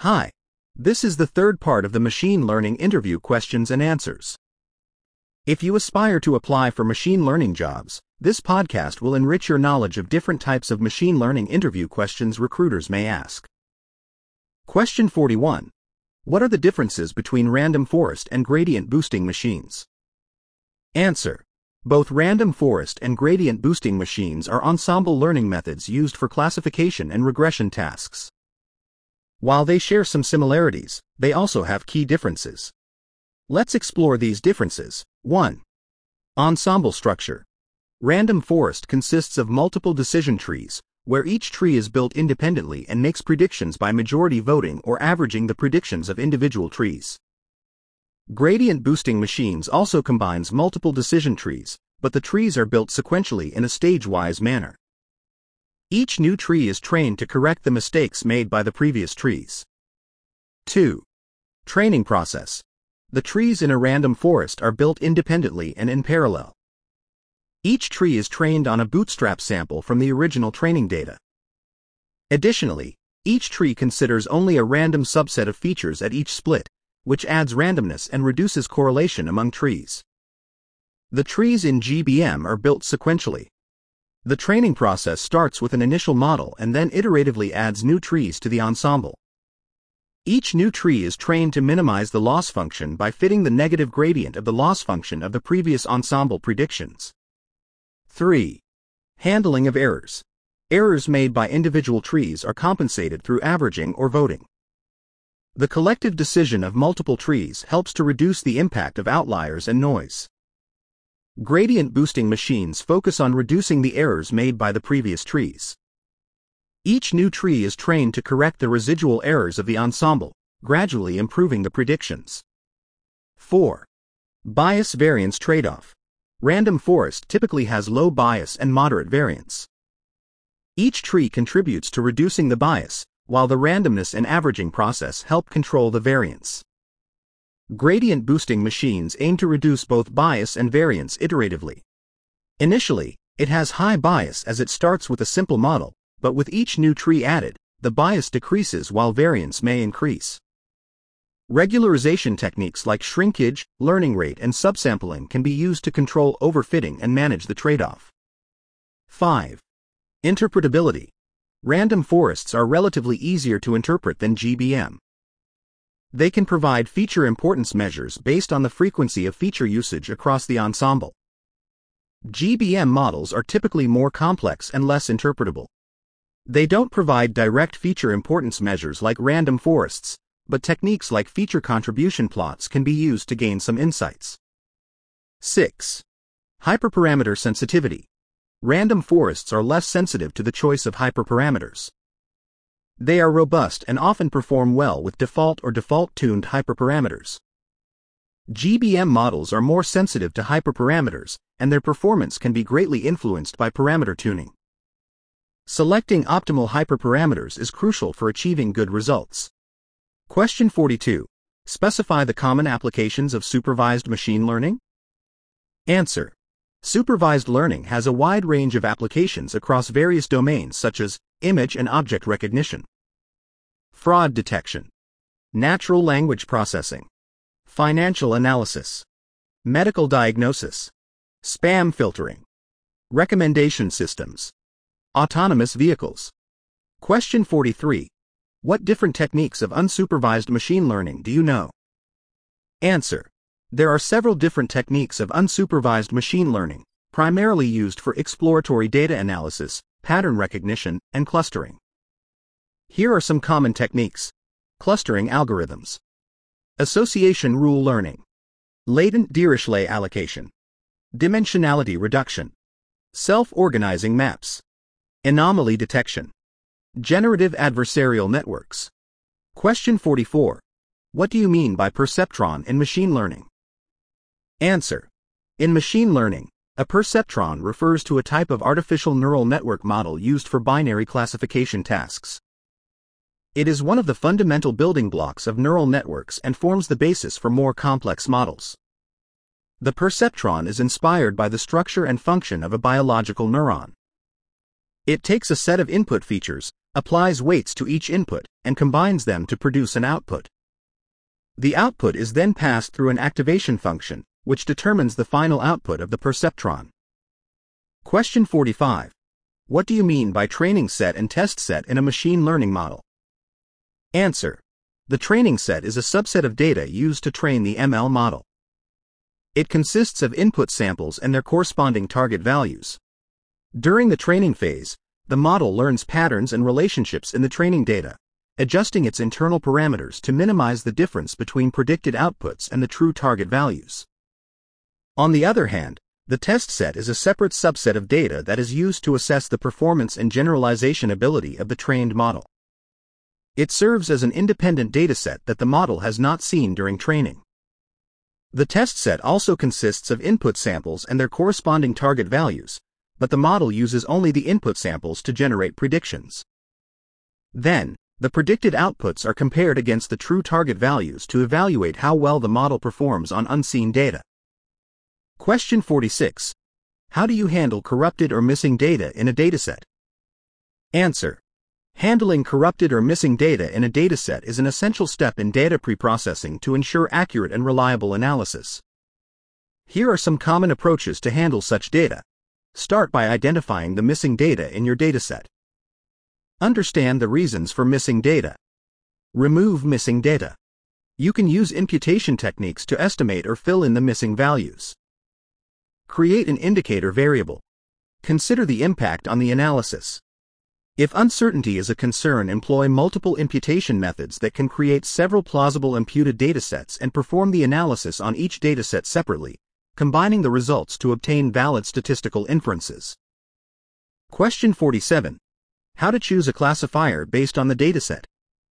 Hi. This is the third part of the machine learning interview questions and answers. If you aspire to apply for machine learning jobs, this podcast will enrich your knowledge of different types of machine learning interview questions recruiters may ask. Question 41. What are the differences between random forest and gradient boosting machines? Answer. Both random forest and gradient boosting machines are ensemble learning methods used for classification and regression tasks. While they share some similarities, they also have key differences. Let's explore these differences. 1. Ensemble structure. Random forest consists of multiple decision trees, where each tree is built independently and makes predictions by majority voting or averaging the predictions of individual trees. Gradient boosting machines also combines multiple decision trees, but the trees are built sequentially in a stage-wise manner. Each new tree is trained to correct the mistakes made by the previous trees. 2. Training process. The trees in a random forest are built independently and in parallel. Each tree is trained on a bootstrap sample from the original training data. Additionally, each tree considers only a random subset of features at each split, which adds randomness and reduces correlation among trees. The trees in GBM are built sequentially. The training process starts with an initial model and then iteratively adds new trees to the ensemble. Each new tree is trained to minimize the loss function by fitting the negative gradient of the loss function of the previous ensemble predictions. 3. Handling of errors. Errors made by individual trees are compensated through averaging or voting. The collective decision of multiple trees helps to reduce the impact of outliers and noise. Gradient boosting machines focus on reducing the errors made by the previous trees. Each new tree is trained to correct the residual errors of the ensemble, gradually improving the predictions. 4. Bias-variance trade-off. Random forest typically has low bias and moderate variance. Each tree contributes to reducing the bias, while the randomness and averaging process help control the variance. Gradient boosting machines aim to reduce both bias and variance iteratively. Initially, it has high bias as it starts with a simple model, but with each new tree added, the bias decreases while variance may increase. Regularization techniques like shrinkage, learning rate, and subsampling can be used to control overfitting and manage the trade-off. 5. Interpretability. Random forests are relatively easier to interpret than GBM. They can provide feature importance measures based on the frequency of feature usage across the ensemble. GBM models are typically more complex and less interpretable. They don't provide direct feature importance measures like random forests, but techniques like feature contribution plots can be used to gain some insights. 6. Hyperparameter sensitivity. Random forests are less sensitive to the choice of hyperparameters. They are robust and often perform well with default or default-tuned hyperparameters. GBM models are more sensitive to hyperparameters, and their performance can be greatly influenced by parameter tuning. Selecting optimal hyperparameters is crucial for achieving good results. Question 42. Specify the common applications of supervised machine learning? Answer. Supervised learning has a wide range of applications across various domains such as image and object recognition, fraud detection, natural language processing, financial analysis, medical diagnosis, spam filtering, recommendation systems, autonomous vehicles. Question 43. What different techniques of unsupervised machine learning do you know? Answer. There are several different techniques of unsupervised machine learning, primarily used for exploratory data analysis, pattern recognition, and clustering. Here are some common techniques. Clustering algorithms, association rule learning, latent Dirichlet allocation, dimensionality reduction, self-organizing maps, anomaly detection, generative adversarial networks. Question 44. What do you mean by perceptron in machine learning? Answer. In machine learning, a perceptron refers to a type of artificial neural network model used for binary classification tasks. It is one of the fundamental building blocks of neural networks and forms the basis for more complex models. The perceptron is inspired by the structure and function of a biological neuron. It takes a set of input features, applies weights to each input, and combines them to produce an output. The output is then passed through an activation function, which determines the final output of the perceptron. Question 45. What do you mean by training set and test set in a machine learning model? Answer. The training set is a subset of data used to train the ML model. It consists of input samples and their corresponding target values. During the training phase, the model learns patterns and relationships in the training data, adjusting its internal parameters to minimize the difference between predicted outputs and the true target values. On the other hand, the test set is a separate subset of data that is used to assess the performance and generalization ability of the trained model. It serves as an independent dataset that the model has not seen during training. The test set also consists of input samples and their corresponding target values, but the model uses only the input samples to generate predictions. Then, the predicted outputs are compared against the true target values to evaluate how well the model performs on unseen data. Question 46. How do you handle corrupted or missing data in a dataset? Answer. Handling corrupted or missing data in a dataset is an essential step in data preprocessing to ensure accurate and reliable analysis. Here are some common approaches to handle such data. Start by identifying the missing data in your dataset. Understand the reasons for missing data. Remove missing data. You can use imputation techniques to estimate or fill in the missing values. Create an indicator variable. Consider the impact on the analysis. If uncertainty is a concern, employ multiple imputation methods that can create several plausible imputed datasets and perform the analysis on each dataset separately, combining the results to obtain valid statistical inferences. Question 47. How to choose a classifier based on the dataset?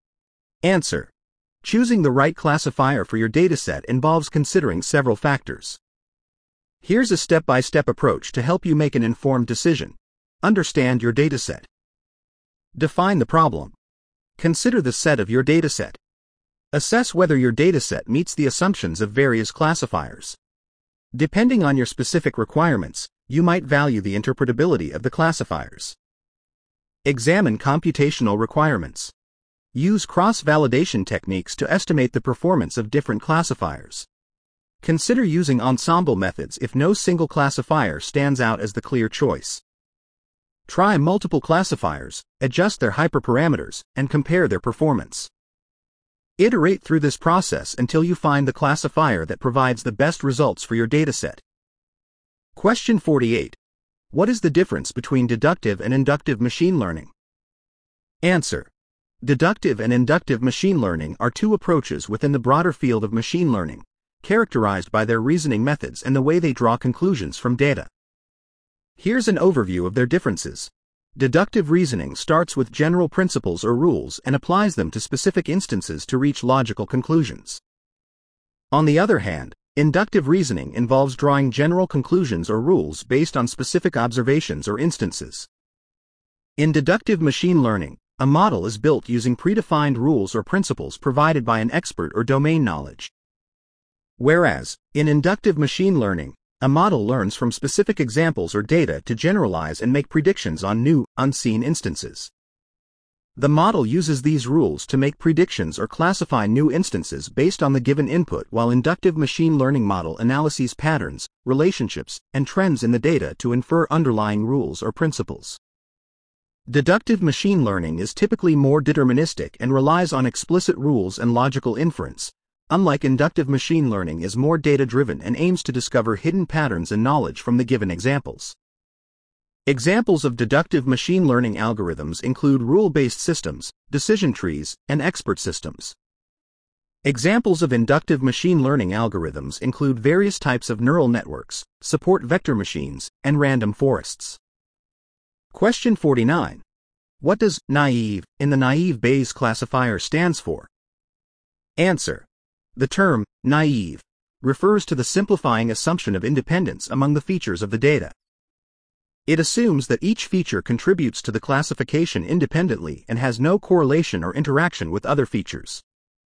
Answer. Choosing the right classifier for your dataset involves considering several factors. Here's a step-by-step approach to help you make an informed decision. Understand your dataset. Define the problem. Consider the set of your dataset. Assess whether your dataset meets the assumptions of various classifiers. Depending on your specific requirements, you might value the interpretability of the classifiers. Examine computational requirements. Use cross-validation techniques to estimate the performance of different classifiers. Consider using ensemble methods if no single classifier stands out as the clear choice. Try multiple classifiers, adjust their hyperparameters, and compare their performance. Iterate through this process until you find the classifier that provides the best results for your dataset. Question 48. What is the difference between deductive and inductive machine learning? Answer. Deductive and inductive machine learning are two approaches within the broader field of machine learning, characterized by their reasoning methods and the way they draw conclusions from data. Here's an overview of their differences. Deductive reasoning starts with general principles or rules and applies them to specific instances to reach logical conclusions. On the other hand, inductive reasoning involves drawing general conclusions or rules based on specific observations or instances. In deductive machine learning, a model is built using predefined rules or principles provided by an expert or domain knowledge. Whereas, in inductive machine learning, a model learns from specific examples or data to generalize and make predictions on new, unseen instances. The model uses these rules to make predictions or classify new instances based on the given input, while inductive machine learning model analyses patterns, relationships, and trends in the data to infer underlying rules or principles. Deductive machine learning is typically more deterministic and relies on explicit rules and logical inference, unlike inductive machine learning is more data-driven and aims to discover hidden patterns and knowledge from the given examples. Examples of deductive machine learning algorithms include rule-based systems, decision trees, and expert systems. Examples of inductive machine learning algorithms include various types of neural networks, support vector machines, and random forests. Question 49. What does naive in the naive Bayes classifier stands for? Answer. The term naive refers to the simplifying assumption of independence among the features of the data. It assumes that each feature contributes to the classification independently and has no correlation or interaction with other features.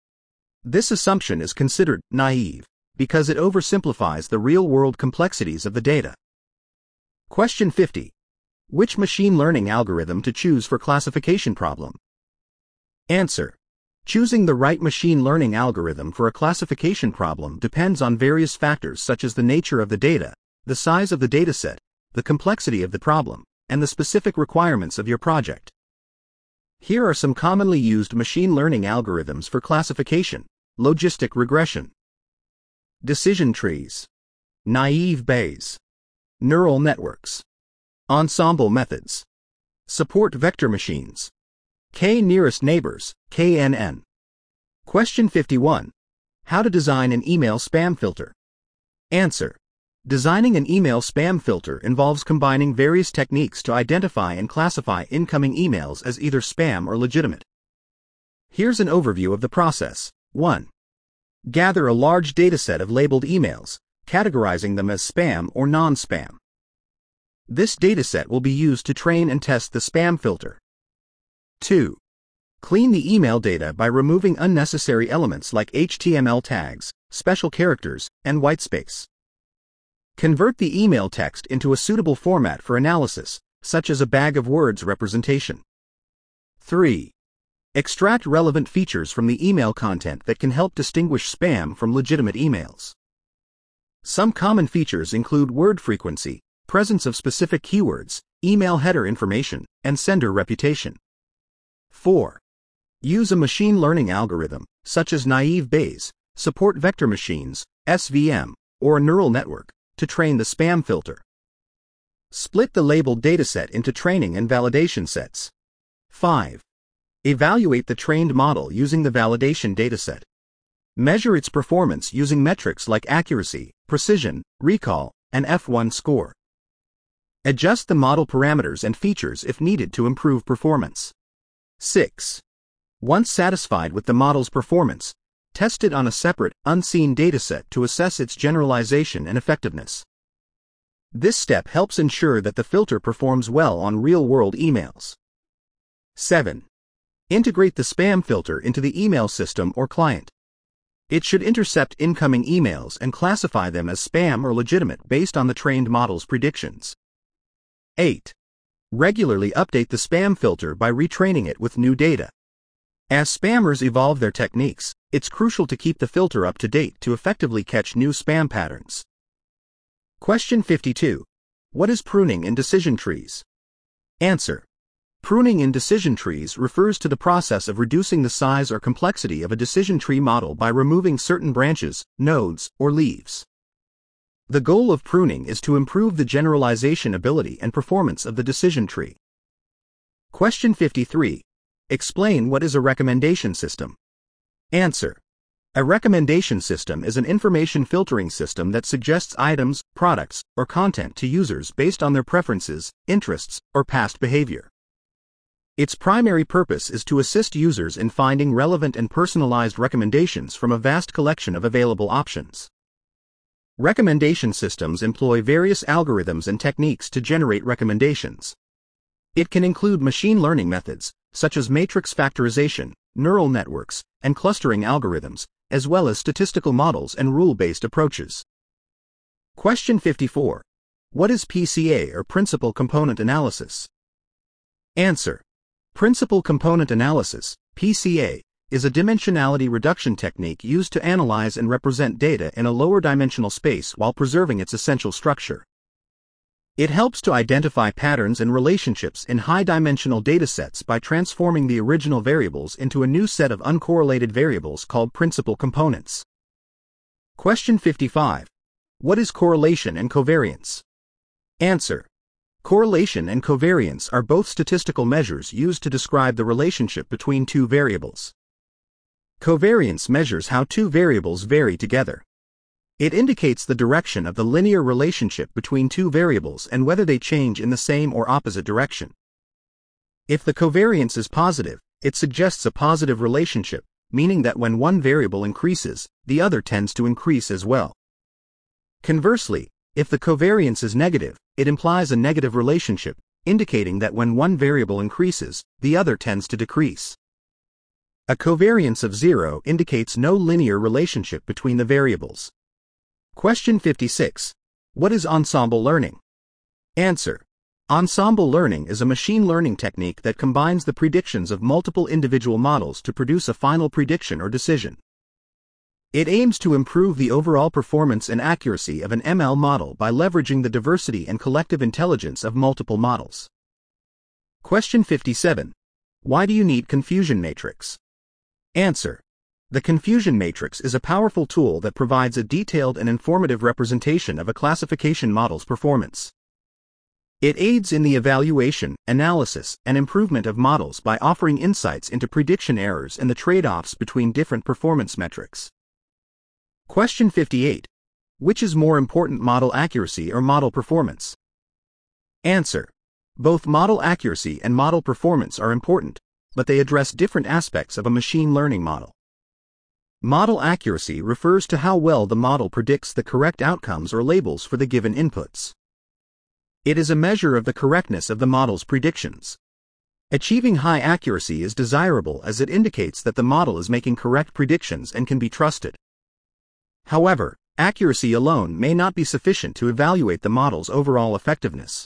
This assumption is considered naive because it oversimplifies the real-world complexities of the data. Question 50. Which machine learning algorithm to choose for classification problem? Answer. Choosing the right machine learning algorithm for a classification problem depends on various factors such as the nature of the data, the size of the dataset, the complexity of the problem, and the specific requirements of your project. Here are some commonly used machine learning algorithms for classification: logistic regression, decision trees, naive Bayes, neural networks, ensemble methods, support vector machines, k-nearest neighbors, KNN. Question 51. How to design an email spam filter? Answer. Designing an email spam filter involves combining various techniques to identify and classify incoming emails as either spam or legitimate. Here's an overview of the process. 1. Gather a large dataset of labeled emails, categorizing them as spam or non-spam. This dataset will be used to train and test the spam filter. 2. Clean the email data by removing unnecessary elements like HTML tags, special characters, and whitespace. Convert the email text into a suitable format for analysis, such as a bag of words representation. 3. Extract relevant features from the email content that can help distinguish spam from legitimate emails. Some common features include word frequency, presence of specific keywords, email header information, and sender reputation. 4. Use a machine learning algorithm, such as naive Bayes, support vector machines, SVM, or a neural network, to train the spam filter. Split the labeled dataset into training and validation sets. 5. Evaluate the trained model using the validation dataset. Measure its performance using metrics like accuracy, precision, recall, and F1 score. Adjust the model parameters and features if needed to improve performance. 6. Once satisfied with the model's performance, test it on a separate, unseen dataset to assess its generalization and effectiveness. This step helps ensure that the filter performs well on real-world emails. 7. Integrate the spam filter into the email system or client. It should intercept incoming emails and classify them as spam or legitimate based on the trained model's predictions. 8. Regularly update the spam filter by retraining it with new data. As spammers evolve their techniques, it's crucial to keep the filter up to date to effectively catch new spam patterns. Question 52. What is pruning in decision trees? Answer. Pruning in decision trees refers to the process of reducing the size or complexity of a decision tree model by removing certain branches, nodes, or leaves. The goal of pruning is to improve the generalization ability and performance of the decision tree. Question 53. Explain what is a recommendation system. Answer. A recommendation system is an information filtering system that suggests items, products, or content to users based on their preferences, interests, or past behavior. Its primary purpose is to assist users in finding relevant and personalized recommendations from a vast collection of available options. Recommendation systems employ various algorithms and techniques to generate recommendations. It can include machine learning methods, such as matrix factorization, neural networks, and clustering algorithms, as well as statistical models and rule-based approaches. Question 54. What is PCA or Principal Component Analysis? Answer. Principal Component Analysis, PCA, is a dimensionality reduction technique used to analyze and represent data in a lower dimensional space while preserving its essential structure. It helps to identify patterns and relationships in high-dimensional datasets by transforming the original variables into a new set of uncorrelated variables called principal components. Question 55. What is correlation and covariance? Answer. Correlation and covariance are both statistical measures used to describe the relationship between two variables. Covariance measures how two variables vary together. It indicates the direction of the linear relationship between two variables and whether they change in the same or opposite direction. If the covariance is positive, it suggests a positive relationship, meaning that when one variable increases, the other tends to increase as well. Conversely, if the covariance is negative, it implies a negative relationship, indicating that when one variable increases, the other tends to decrease. A covariance of 0 indicates no linear relationship between the variables. Question 56. What is ensemble learning? Answer. Ensemble learning is a machine learning technique that combines the predictions of multiple individual models to produce a final prediction or decision. It aims to improve the overall performance and accuracy of an ML model by leveraging the diversity and collective intelligence of multiple models. Question 57. Why do you need confusion matrix? Answer. The confusion matrix is a powerful tool that provides a detailed and informative representation of a classification model's performance. It aids in the evaluation, analysis, and improvement of models by offering insights into prediction errors and the trade-offs between different performance metrics. Question 58. Which is more important, model accuracy or model performance? Answer. Both model accuracy and model performance are important, but they address different aspects of a machine learning model. Model accuracy refers to how well the model predicts the correct outcomes or labels for the given inputs. It is a measure of the correctness of the model's predictions. Achieving high accuracy is desirable as it indicates that the model is making correct predictions and can be trusted. However, accuracy alone may not be sufficient to evaluate the model's overall effectiveness.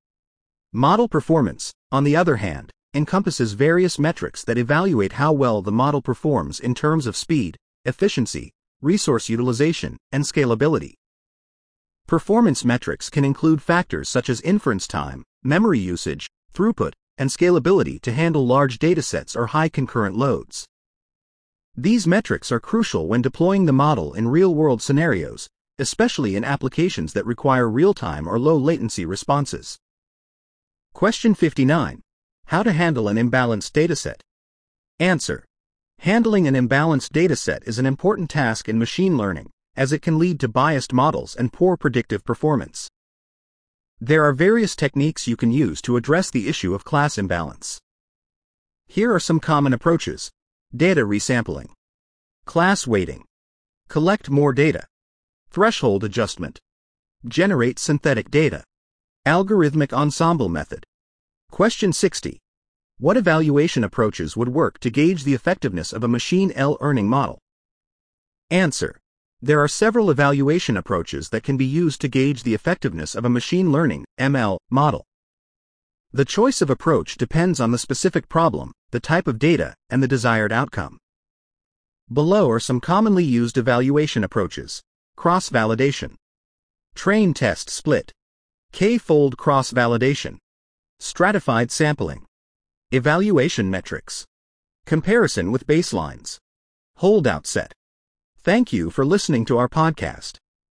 Model performance, on the other hand, encompasses various metrics that evaluate how well the model performs in terms of speed, efficiency, resource utilization, and scalability. Performance metrics can include factors such as inference time, memory usage, throughput, and scalability to handle large datasets or high concurrent loads. These metrics are crucial when deploying the model in real-world scenarios, especially in applications that require real-time or low-latency responses. Question 59. How to handle an imbalanced dataset? Answer. Handling an imbalanced dataset is an important task in machine learning, as it can lead to biased models and poor predictive performance. There are various techniques you can use to address the issue of class imbalance. Here are some common approaches: data resampling, class weighting, collect more data, threshold adjustment, generate synthetic data, algorithmic ensemble method. Question 60. What evaluation approaches would work to gauge the effectiveness of a machine learning model? Answer. There are several evaluation approaches that can be used to gauge the effectiveness of a machine learning (ML) model. The choice of approach depends on the specific problem, the type of data, and the desired outcome. Below are some commonly used evaluation approaches: cross-validation, train-test split, k-fold cross-validation, stratified sampling, evaluation metrics, comparison with baselines, holdout set. Thank you for listening to our podcast.